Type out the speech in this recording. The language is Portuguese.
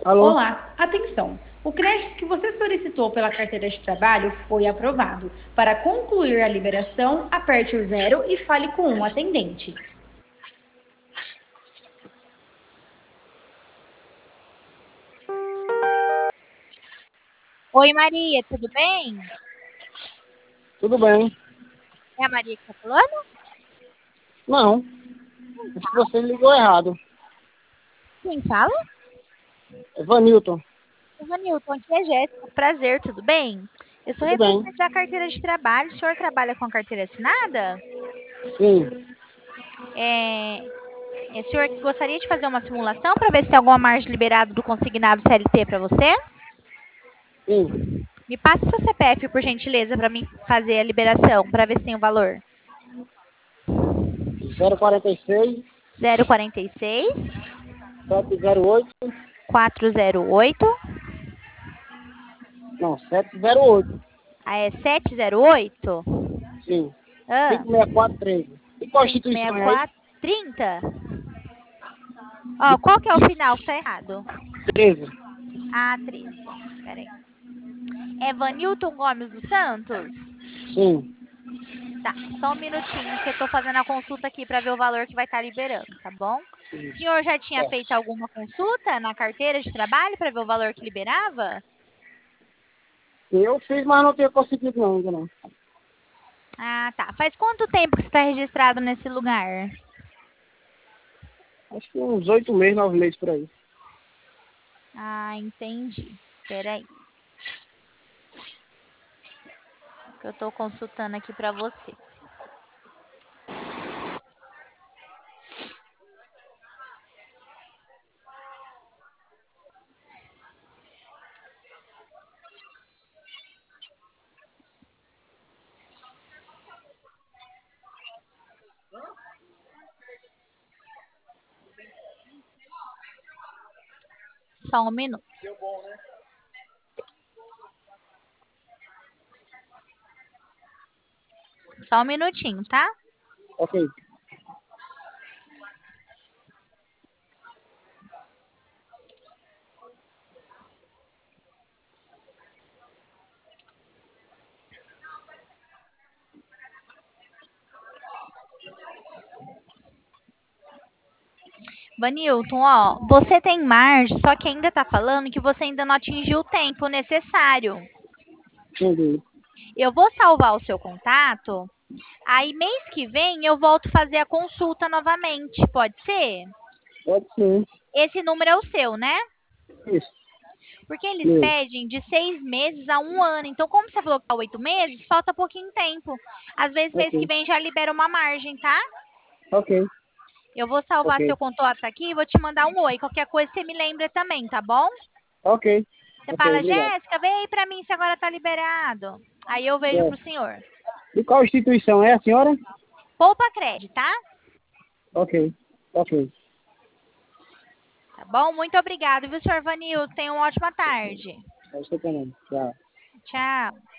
Alô? Olá, atenção! O crédito que você solicitou pela carteira de trabalho foi aprovado. Para concluir a liberação, aperte o zero e fale com um atendente. Oi, Maria, tudo bem? Tudo bem? É a Maria que tá falando? Não, acho que você ligou errado. Quem fala? É Vanilton. Vanilton, aqui é Jéssica. Prazer, tudo bem? Eu sou Tudo bem? representante da carteira de trabalho. O senhor trabalha com a carteira assinada? Sim, É, o senhor gostaria de fazer uma simulação para ver se tem alguma margem liberada do consignado CLT para você? sim. Me passa o seu CPF, por gentileza, para mim fazer a liberação, para ver se tem o valor. 046 046 708. 408. Não, 708. Ah, é 708? Sim. Ah, 56413. E qual instituição é aí? 56430? Ó, qual que é o final que tá errado? 13. Ah, 13. Peraí. É Vanilton Gomes dos Santos? Sim. Tá, só um minutinho que eu tô fazendo a consulta aqui para ver o valor que vai estar liberando, tá bom? O senhor já tinha Tá. feito alguma consulta na carteira de trabalho para ver o valor que liberava? Eu fiz, mas não tinha conseguido não, ainda não. Ah, tá. Faz quanto tempo que você está registrado nesse lugar? Acho que uns 8 meses, 9 meses por aí. Ah, entendi. Peraí, que eu tô consultando aqui para você. Só um minuto. Só um minutinho, tá? Ok. Vanilton, ó, você tem margem, só que ainda tá falando que você ainda não atingiu o tempo necessário. Entendi. Eu vou salvar o seu contato, aí mês que vem eu volto fazer a consulta novamente, pode ser? Pode ser. Esse número é o seu, né? Isso. Porque eles Meu. pedem de 6 meses a um ano. Então, como você falou que tá 8 meses, falta pouquinho tempo. Às vezes, mês que Ok. vem já libera uma margem, tá? Ok. Eu vou salvar Ok. seu contato aqui e vou te mandar um oi. Qualquer coisa você me lembra também, tá bom? Ok. Você Ok, fala, obrigado. Jéssica, vem aí pra mim se agora tá liberado. Aí eu vejo pro É. senhor. E qual instituição é a senhora? Poupa crédito, tá? Ok. Ok. Tá bom? Muito obrigado, viu, senhor Vanil? Tenha uma ótima tarde. É você também. Tchau. Tchau.